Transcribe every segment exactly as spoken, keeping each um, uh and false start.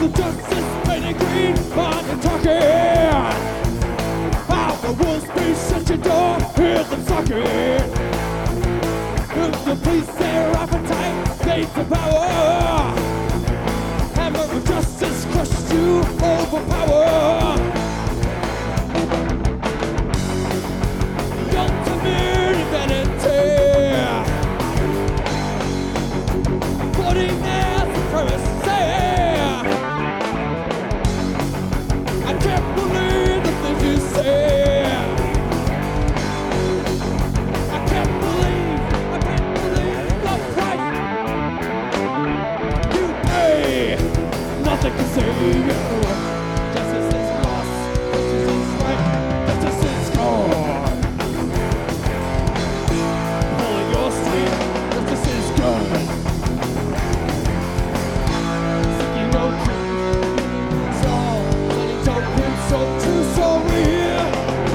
the justice painted green by the talking. How the wolves be shut your door, hear them sucking. If the police their appetite, they for power. Hammer of justice crushes you, overpower. The ultimate vanity, putting their supremacy. I can't believe the things you say. I can't believe, I can't believe the price you pay. Nothing can save you. Justice is lost, justice is right, justice is gone. Pulling your street, justice is gone. Seeking no truth, so bloody token, so true, so real.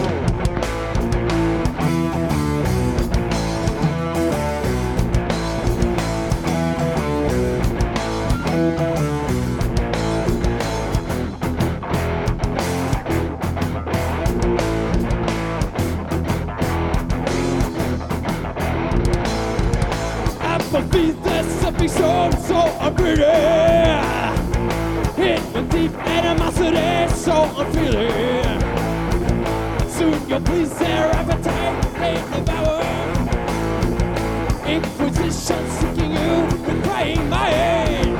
Apathy that's something shown so unreal. Hit with deep animosity, so unfeeling. Soon you'll please their appetite, they devour. Inquisition seeking you with crying mind.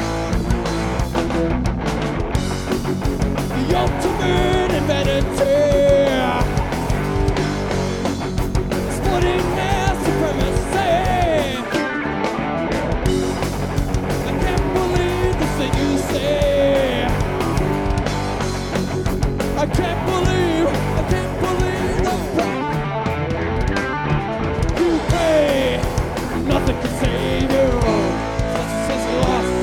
The ultimate inventor, splitting their supremacy. I can't believe the thing you say. I can't believe, I can't believe the price you pay. Nothing can save you. Justice is lost.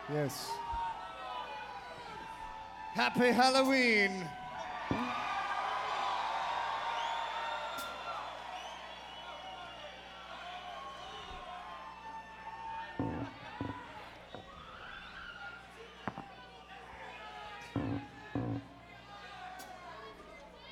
Yes. Happy Halloween.